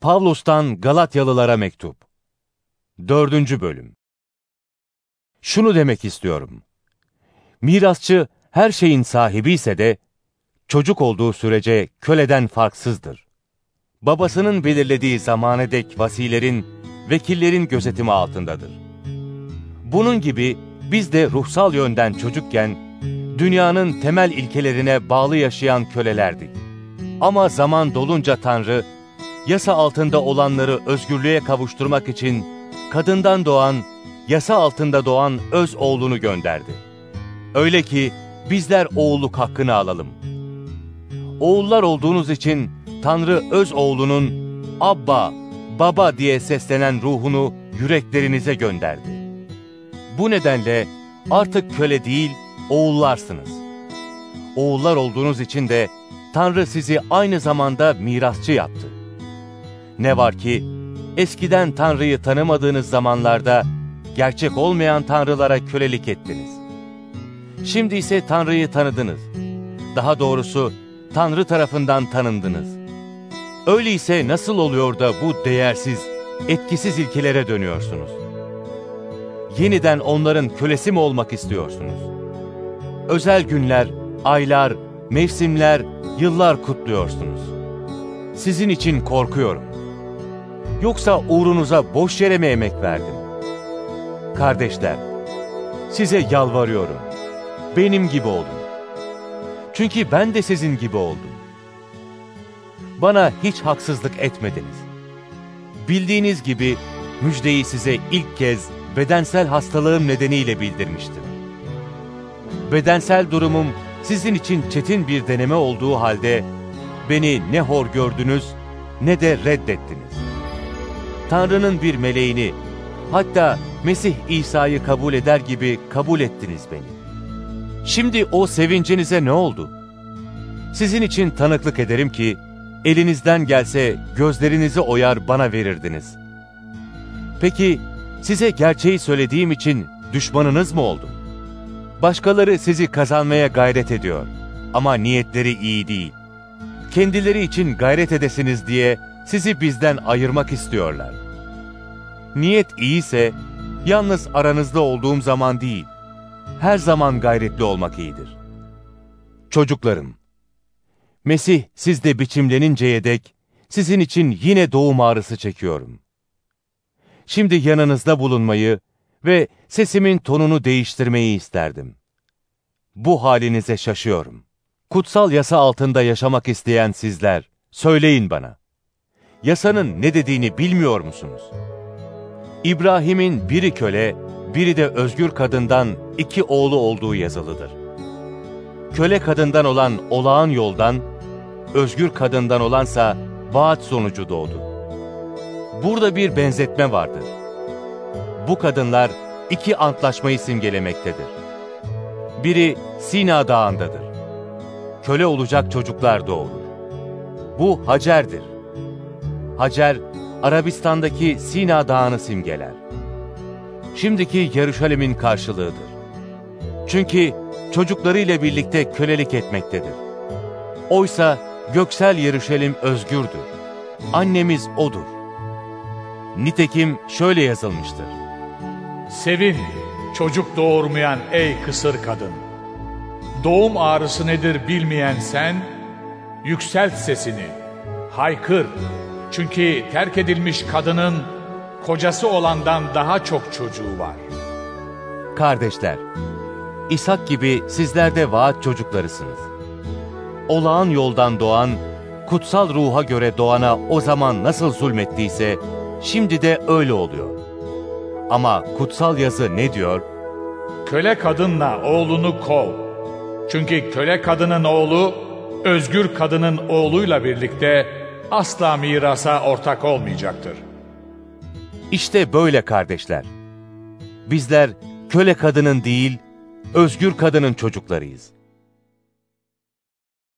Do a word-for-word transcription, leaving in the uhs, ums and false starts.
Pavlus'tan Galatyalılara mektup. Dördüncü bölüm. Şunu demek istiyorum. Mirasçı her şeyin sahibi ise de, çocuk olduğu sürece köleden farksızdır. Babasının belirlediği zamana dek vasilerin, vekillerin gözetimi altındadır. Bunun gibi biz de ruhsal yönden çocukken, dünyanın temel ilkelerine bağlı yaşayan kölelerdik. Ama zaman dolunca Tanrı, yasa altında olanları özgürlüğe kavuşturmak için kadından doğan, yasa altında doğan öz oğlunu gönderdi. Öyle ki bizler oğulluk hakkını alalım. Oğullar olduğunuz için Tanrı öz oğlunun Abba, Baba diye seslenen ruhunu yüreklerinize gönderdi. Bu nedenle artık köle değil, oğullarsınız. Oğullar olduğunuz için de Tanrı sizi aynı zamanda mirasçı yaptı. Ne var ki, eskiden Tanrı'yı tanımadığınız zamanlarda gerçek olmayan tanrılara kölelik ettiniz. Şimdi ise Tanrı'yı tanıdınız. Daha doğrusu Tanrı tarafından tanındınız. Öyleyse nasıl oluyor da bu değersiz, etkisiz ilkelere dönüyorsunuz? Yeniden onların kölesi mi olmak istiyorsunuz? Özel günler, aylar, mevsimler, yıllar kutluyorsunuz. Sizin için korkuyorum. Yoksa uğrunuza boş yere mi emek verdim? Kardeşler, size yalvarıyorum. Benim gibi olun. Çünkü ben de sizin gibi oldum. Bana hiç haksızlık etmediniz. Bildiğiniz gibi müjdeyi size ilk kez bedensel hastalığım nedeniyle bildirmiştim. Bedensel durumum sizin için çetin bir deneme olduğu halde beni ne hor gördünüz ne de reddettiniz. Tanrı'nın bir meleğini, hatta Mesih İsa'yı kabul eder gibi kabul ettiniz beni. Şimdi o sevincinize ne oldu? Sizin için tanıklık ederim ki, elinizden gelse gözlerinizi oyar bana verirdiniz. Peki, size gerçeği söylediğim için düşmanınız mı oldum? Başkaları sizi kazanmaya gayret ediyor ama niyetleri iyi değil. Kendileri için gayret edesiniz diye sizi bizden ayırmak istiyorlar. Niyet iyiyse, yalnız aranızda olduğum zaman değil, her zaman gayretli olmak iyidir. Çocuklarım, Mesih sizde biçimleninceye dek sizin için yine doğum ağrısı çekiyorum. Şimdi yanınızda bulunmayı ve sesimin tonunu değiştirmeyi isterdim. Bu halinize şaşıyorum. Kutsal yasa altında yaşamak isteyen sizler, söyleyin bana. Yasanın ne dediğini bilmiyor musunuz? İbrahim'in biri köle, biri de özgür kadından iki oğlu olduğu yazılıdır. Köle kadından olan olağan yoldan, özgür kadından olansa vaat sonucu doğdu. Burada bir benzetme vardır. Bu kadınlar iki antlaşmayı simgelemektedir. Biri Sina Dağı'ndadır. Köle olacak çocuklar doğurur. Bu Hacer'dir. Hacer, Arabistan'daki Sina Dağı'nı simgeler. Şimdiki Yeruşalim'in karşılığıdır. Çünkü çocuklarıyla birlikte kölelik etmektedir. Oysa göksel Yeruşalim özgürdür. Annemiz O'dur. Nitekim şöyle yazılmıştır. Sevin, çocuk doğurmayan ey kısır kadın. Doğum ağrısı nedir bilmeyen sen, yükselt sesini, haykır. Çünkü terk edilmiş kadının kocası olandan daha çok çocuğu var. Kardeşler, İshak gibi sizler de vaat çocuklarısınız. Olağan yoldan doğan, kutsal ruha göre doğana o zaman nasıl zulmettiyse, şimdi de öyle oluyor. Ama kutsal yazı ne diyor? Köle kadınla oğlunu kov. Çünkü köle kadının oğlu, özgür kadının oğluyla birlikte asla mirasa ortak olmayacaktır. İşte böyle kardeşler. Bizler köle kadının değil, özgür kadının çocuklarıyız.